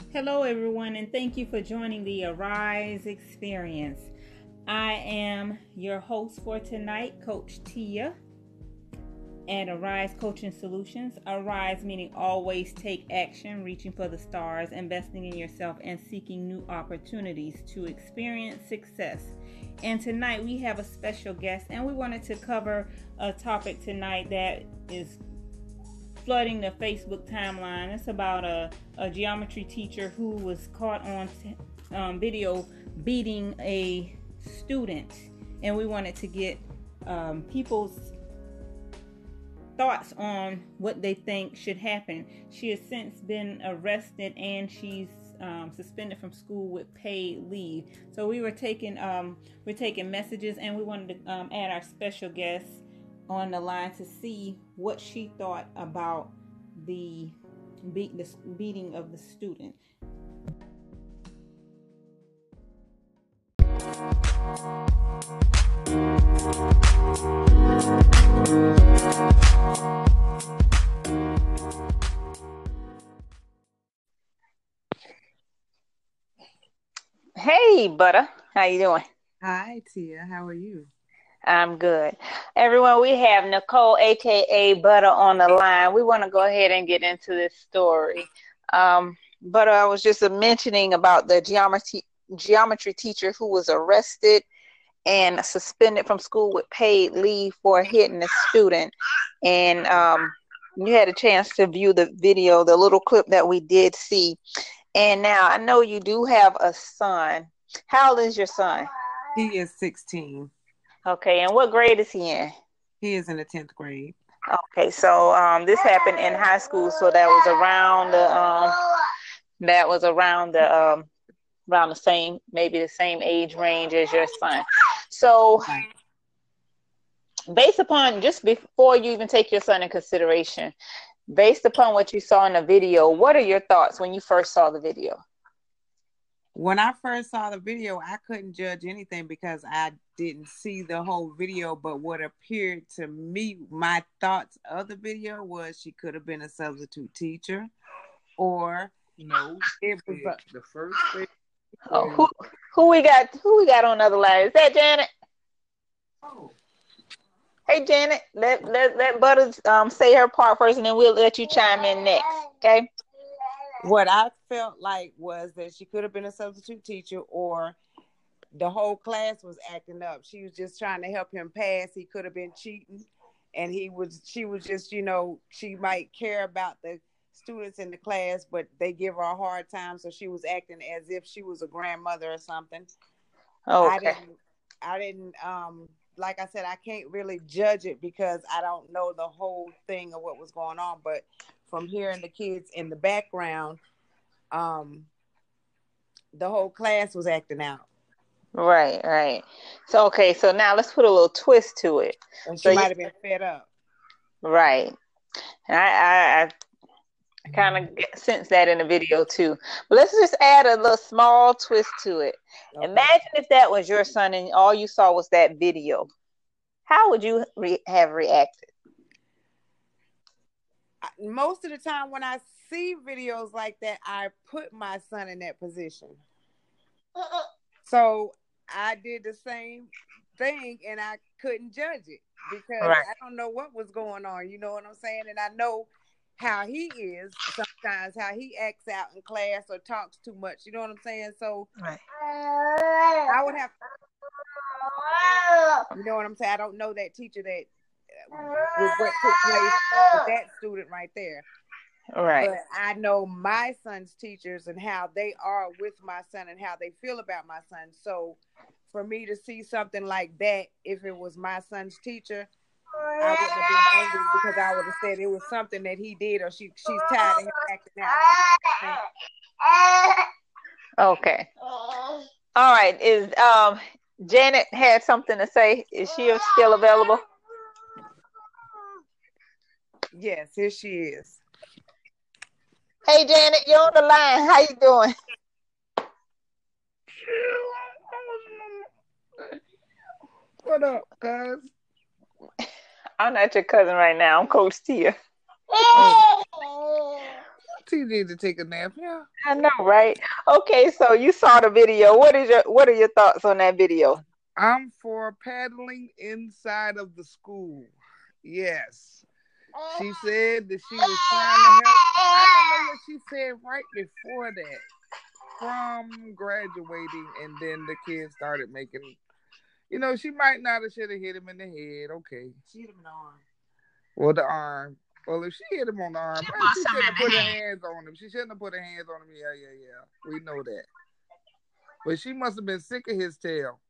Hello, everyone, and thank you for joining the Arise Experience. I am your host for tonight, Coach Tia at Arise Coaching Solutions. Arise meaning always take action, reaching for the stars, investing in yourself, and seeking new opportunities to experience success. And tonight we have a special guest, and we wanted to cover a topic tonight that is flooding the Facebook timeline. It's about a geometry teacher who was caught on video beating a student, and we wanted to get people's thoughts on what they think should happen. She has since been arrested and she's suspended from school with paid leave. So we're taking messages, and we wanted to add our special guest on the line to see what she thought about the beating of the student. Hey, Butter. How you doing? Hi, Tia. How are you? I'm good. Everyone, we have Nicole, aka Butter, on the line. We want to go ahead and get into this story. Butter, I was just mentioning about the geometry teacher who was arrested and suspended from school with paid leave for hitting a student. And you had a chance to view the video, the little clip that we did see. And now I know you do have a son. How old is your son? He is 16. Okay, and what grade is he in? He is in the 10th grade. Okay, so this happened in high school, so that was around the same, maybe the same age range as your son. So based upon, just before you even take your son in consideration, based upon what you saw in the video, what are your thoughts when you first saw the video? When I first saw the video, I couldn't judge anything because I didn't see the whole video. But what appeared to me, my thoughts of the video was she could have been a substitute teacher, or no, it was the first thing. Oh, who we got? Who we got on the other line? Is that Janet? Oh. Hey, Janet, let Butters say her part first, and then we'll let you chime in next. Okay. What I felt like was that she could have been a substitute teacher, or the whole class was acting up. She was just trying to help him pass. He could have been cheating, and she was just, she might care about the students in the class, but they give her a hard time. So she was acting as if she was a grandmother or something. Okay. I didn't, like I said, I can't really judge it because I don't know the whole thing of what was going on, but from hearing the kids in the background, the whole class was acting out. Right. So now let's put a little twist to it. And she might have been fed up. Right. And I kind of sense that in the video too. But let's just add a little small twist to it. Okay. Imagine if that was your son and all you saw was that video. How would you have reacted? Most of the time when I see videos like that, I put my son in that position. So I did the same thing and I couldn't judge it because I don't know what was going on. You know what I'm saying? And I know how he is sometimes, how he acts out in class or talks too much. You know what I'm saying? So I would have, you know what I'm saying? I don't know that teacher that with what took place with that student right there. Right. But I know my son's teachers and how they are with my son and how they feel about my son. So for me to see something like that, if it was my son's teacher, I wouldn't have been angry because I would have said it was something that he did or she's tired of him acting out. Okay. All right. Is Janet had something to say? Is she still available? Yes, here she is. Hey, Janet, you're on the line. How you doing? What up, cuz? I'm not your cousin right now. I'm Coach Tia. teacher need to take a nap. Yeah. I know, right? Okay, so you saw the video. What are your thoughts on that video? I'm for paddling inside of the school. Yes. She said that she was trying to help. I don't know what she said right before that. From graduating, and then the kids started making. She might not have should have hit him in the head. Okay. She hit him in the arm. Well, the arm. Well, if she hit him on the arm, she shouldn't have put her hands on him. She shouldn't have put her hands on him. Yeah. We know that. But she must have been sick of his tail.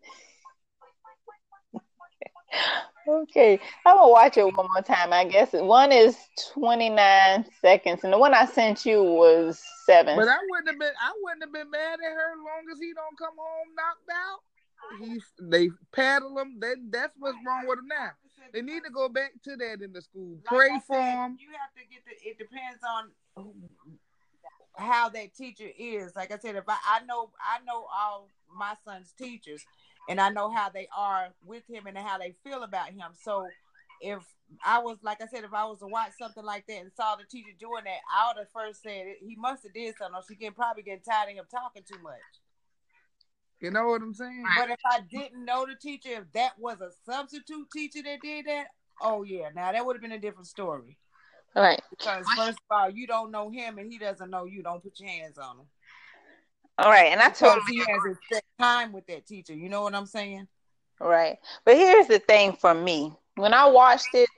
Okay, I'm gonna watch it one more time. I guess one is 29 seconds, and the one I sent you was 7. But I wouldn't have been mad at her as long as he don't come home knocked out. They paddle him. That's what's wrong with him now. They need to go back to that in the school. Pray for him. You have to get it depends on how that teacher is. Like I said, if I know all my son's teachers, and I know how they are with him and how they feel about him. So if I was, like I said, if I was to watch something like that and saw the teacher doing that, I would have first said he must have did something, or she can probably get tired of him talking too much. You know what I'm saying? But if I didn't know the teacher, if that was a substitute teacher that did that, oh yeah, now that would have been a different story. All right. Because first of all, you don't know him and he doesn't know you. Don't put your hands on him. All right, and I told he has a set time with that teacher. You know what I'm saying? Right. But here's the thing for me. When I watched it,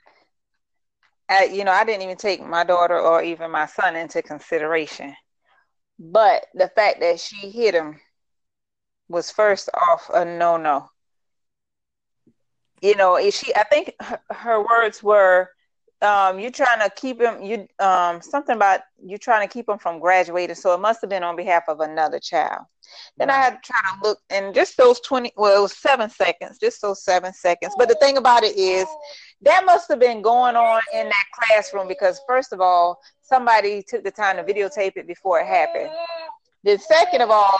I didn't even take my daughter or even my son into consideration. But the fact that she hit him was first off a no-no. I think her words were, you're trying to keep him, something about you trying to keep him from graduating. So it must have been on behalf of another child. Then I had to try to look, and just those it was 7 seconds, just those 7 seconds. But the thing about it is, that must have been going on in that classroom because, first of all, somebody took the time to videotape it before it happened. Then second of all,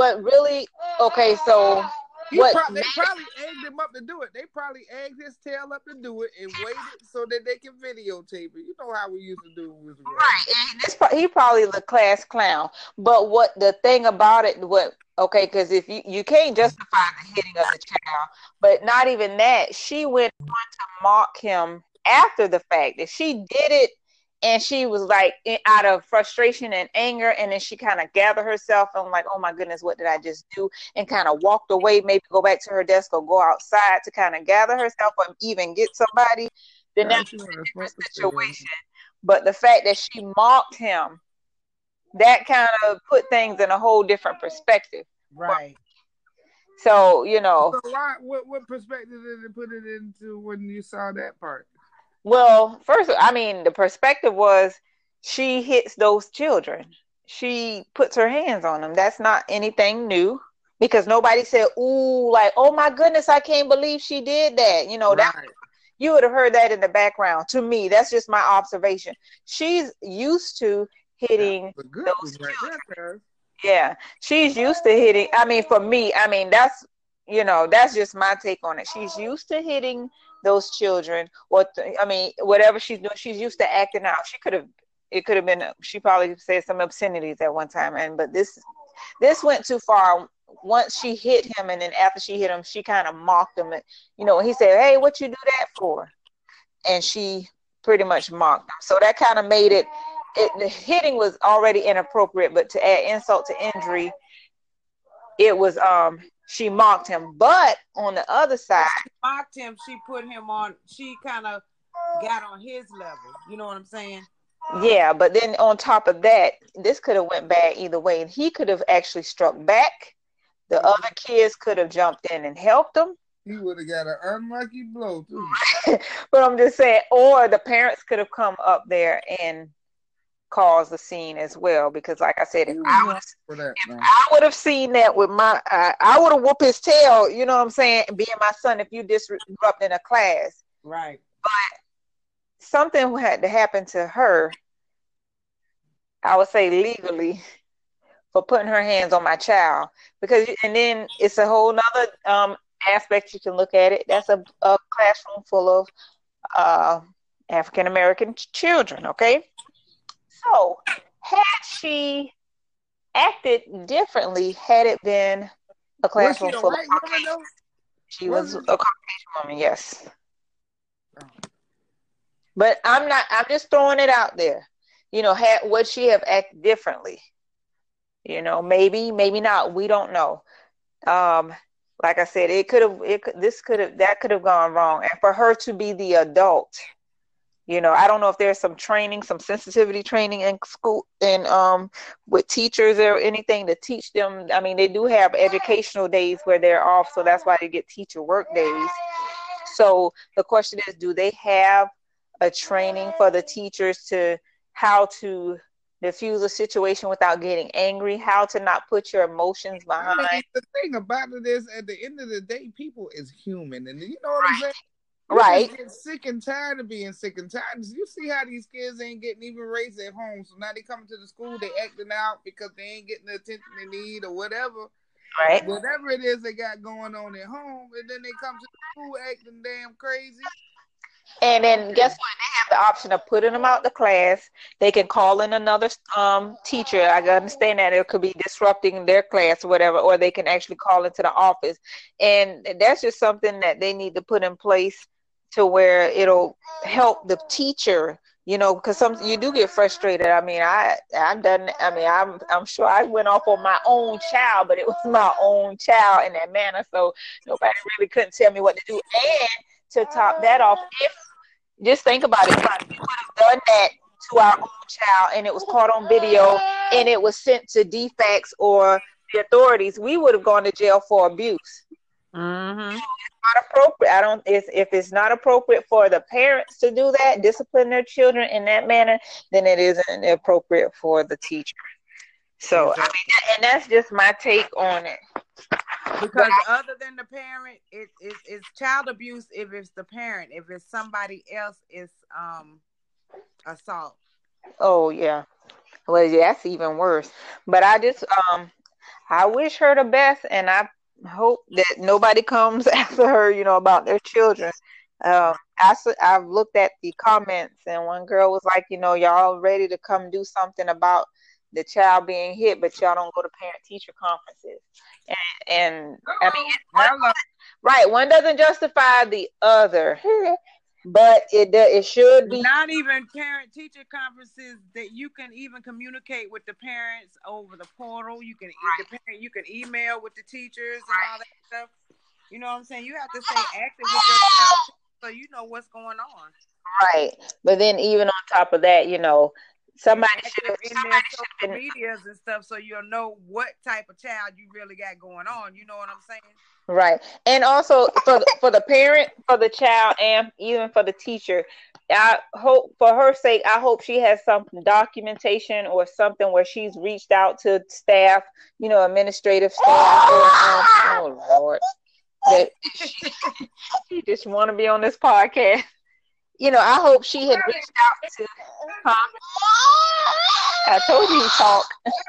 They probably egged him up to do it. They probably egged his tail up to do it and waited so that they can videotape it. You know how we used to do it. Right. And he probably the class clown. But what the thing about it, because if you can't justify the hitting of the child, but not even that, she went on to mock him after the fact. That she did it, and she was like out of frustration and anger, and then she kind of gathered herself and like, oh my goodness, what did I just do? And kind of walked away, maybe go back to her desk or go outside to kind of gather herself or even get somebody. Then that's a different situation. But the fact that she mocked him, that kind of put things in a whole different perspective. Right. So, So what perspective did it put it into when you saw that part? Well, first, the perspective was she hits those children. She puts her hands on them. That's not anything new because nobody said, ooh, like, oh my goodness, I can't believe she did that. That you would have heard that in the background. To me, that's just my observation. She's used to hitting those children. Yeah, she's used to hitting. For me, that's just my take on it. She's used to hitting those children, whatever she's doing, she's used to acting out. It could have been, she probably said some obscenities at one time, but this went too far. Once she hit him, and then after she hit him, she kind of mocked him. And, he said, hey, what you do that for? And she pretty much mocked him. So that kind of made it, the hitting was already inappropriate, but to add insult to injury, it was, she mocked him. But on the other side, she mocked him. She put him on. She kind of got on his level. You know what I'm saying? Yeah, but then on top of that, this could have went bad either way. And he could have actually struck back. The other kids could have jumped in and helped him. He would have got an unlucky blow too. But I'm just saying, or the parents could have come up there and caused the scene as well, because like I said, if I would have seen that with my I would have whooped his tail, you know what I'm saying, being my son, if you disrupt in a class. Right. But something had to happen to her, I would say legally, for putting her hands on my child, because and then it's a whole nother aspect you can look at it. That's a classroom full of African American children, okay? So, had she acted differently, had it been a Was she classroom a full of white woman Caucasians? though? She Was was a it? Caucasian woman, yes. But I'm just throwing it out there. Would she have acted differently? Maybe, maybe not. We don't know. Um, like I said, that could have gone wrong. And for her to be the adult, I don't know if there's some training, some sensitivity training in school and with teachers or anything to teach them. I mean, they do have educational days where they're off, so that's why they get teacher work days. So the question is, do they have a training for the teachers to how to diffuse a situation without getting angry, how to not put your emotions behind? I mean, the thing about it is, at the end of the day, people is human, and you know what I'm saying? You Right. just get sick and tired of being sick and tired. You see how these kids ain't getting even raised at home, so now they coming to the school, they acting out because they ain't getting the attention they need or whatever. Right. Whatever it is they got going on at home, and then they come to the school acting damn crazy. And then guess what? They have the option of putting them out the class. They can call in another teacher. I understand that it could be disrupting their class or whatever, or they can actually call into the office. And that's just something that they need to put in place to where it'll help the teacher, because you do get frustrated. I mean, I'm sure I went off on my own child, but it was my own child in that manner. So nobody really couldn't tell me what to do. And to top that off, just think about it. If we would have done that to our own child and it was caught on video and it was sent to DFACS or the authorities, we would have gone to jail for abuse. Mm-hmm. It's not appropriate. If it's not appropriate for the parents to do that, discipline their children in that manner, then it isn't appropriate for the teacher. So, I mean, and that's just my take on it. Because other than the parent, it's child abuse if it's the parent. If it's somebody else, it's assault. Oh yeah. Well, yeah, that's even worse. But I wish her the best, and I hope that nobody comes after her, about their children. I've looked at the comments, and one girl was like, y'all ready to come do something about the child being hit, but y'all don't go to parent-teacher conferences. And I mean, one doesn't justify the other, but it should be. Not even parent-teacher conferences that you can even communicate with the parents over the portal. You can you can email with the teachers and all that stuff. You know what I'm saying? You have to stay active with your child so you know what's going on. Right, but then even on top of that, somebody should have in their social medias and stuff, so you'll know what type of child you really got going on. You know what I'm saying? Right, and also for the parent, for the child, and even for the teacher, I hope for her sake, I hope she has some documentation or something where she's reached out to staff, administrative staff. Oh Lord, that she just want to be on this podcast. I hope she had reached out to. I told you to talk.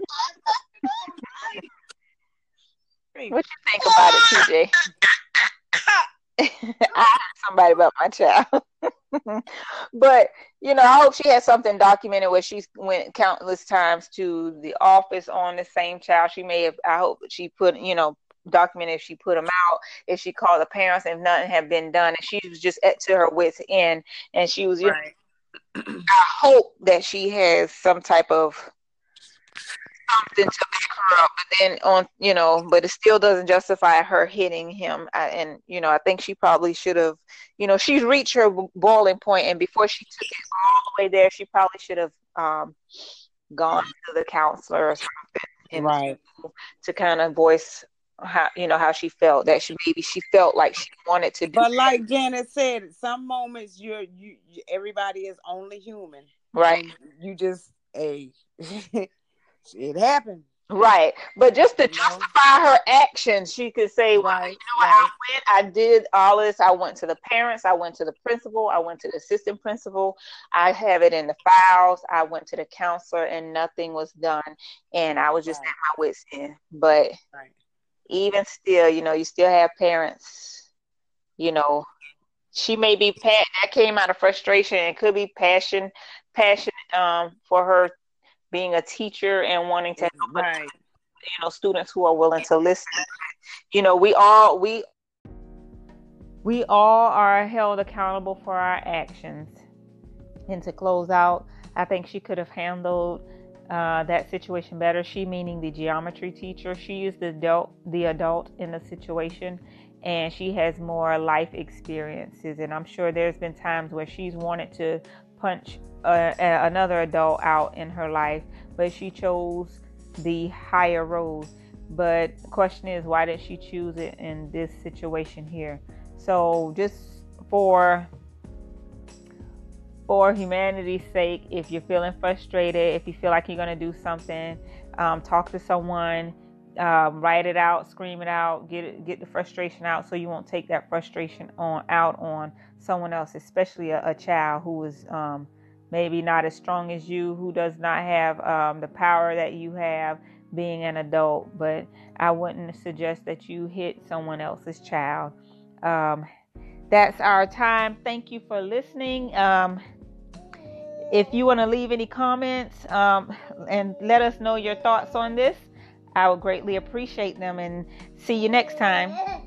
What you think about it, TJ? I asked somebody about my child. But, I hope she has something documented where she went countless times to the office on the same child. She may have, I hope she put, documented if she put them out, if she called the parents, if nothing had been done, and she was just to her wits' end, and she was, right. I hope that she has some type of something to back her up, but then but it still doesn't justify her hitting him. I think she probably should have, she's reached her boiling point, and before she took it all the way there, she probably should have gone to the counselor or something, right, to kind of voice how she felt, that she felt like she wanted to do. But like Janet said, at some moments you everybody is only human, right? You just it happened, right? But just to justify her actions, she could say, "Well, right, I did all this. I went to the parents. I went to the principal. I went to the assistant principal. I have it in the files. I went to the counselor, and nothing was done. And I was just at my wits' end." But even still, you still have parents, she may be that came out of frustration, and could be passion for her being a teacher and wanting to help Right. students who are willing to listen. We all are held accountable for our actions. And to close out, I think she could have handled that situation better. She, meaning the geometry teacher, she is the adult in the situation, and she has more life experiences. And I'm sure there's been times where she's wanted to punch another adult out in her life, but she chose the higher road. But the question is, why did she choose it in this situation here? So just for humanity's sake, if you're feeling frustrated, if you feel like you're going to do something, talk to someone, write it out, scream it out, get the frustration out, so you won't take that frustration out on someone else, especially a child who is maybe not as strong as you, who does not have the power that you have being an adult. But I wouldn't suggest that you hit someone else's child. That's our time. Thank you for listening. If you want to leave any comments and let us know your thoughts on this, I would greatly appreciate them, and see you next time.